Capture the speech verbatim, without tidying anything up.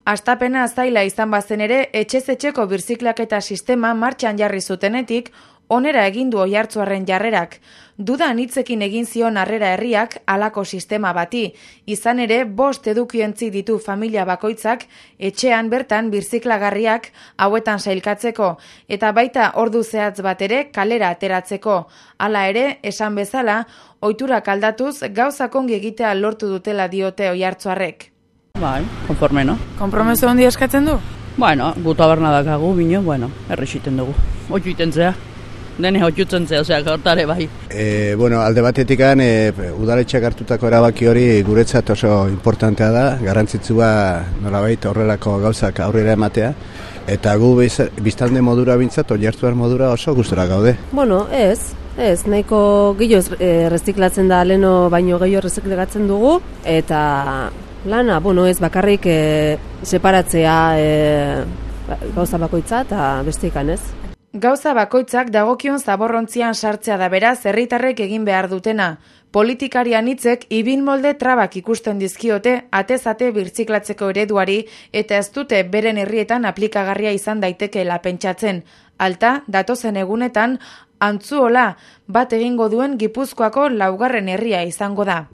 Astapena zaila izan bazen ere, etxez-etxeko birziklaketa sistema martxan jarri zutenetik, onera egin du Oiartzuarren jarrerak. Duda anitzekin egin zion harrera herriak halako sistema bati. Izan ere, bost edukientzi ditu familia bakoitzak, etxean bertan birziklagarriak hauetan sailkatzeko, eta baita ordu zehatz bat ere kalera ateratzeko. Hala ere, esan bezala, ohiturak aldatuz gauzak ongi egitea lortu dutela diote Oiartzuarrek. Bai, konforme, no? Konpromeso handi eskatzen du? Bueno, gu taberna dakagu, bino, bueno, errexiten dugu. Oitu iten zea. Dene hotxutzen zea, osea, hortare bai. E, bueno, alde batetikan, e, udaletxeak hartutako erabaki hori guretzat oso importantea da, garrantzitsua nolabait horrelako gauzak aurrera ematea, eta gu biztande modura bintzat, Oiartzuar modura oso gustora gaude. Bueno, ez, ez, nahiko gehiago erreziklatzen da, leno baino gehiago erreziklatzen dugu, eta lana, bueno, ez bakarrik e, separatzea e, gauza bakoitza eta bestekan ez. Gauza bakoitzak dagokion zaborrontzian sartzea da beraz herritarrek egin behar dutena. Politikarian hitzek ibil molde trabak ikusten dizkiote atez-ate birziklatzeko ereduari eta ez dute beren herrietan aplikagarria izan daitekeela pentsatzen. Alta, datozen egunetan, Antzuola bat egingo duen Gipuzkoako laugarren herria izango da.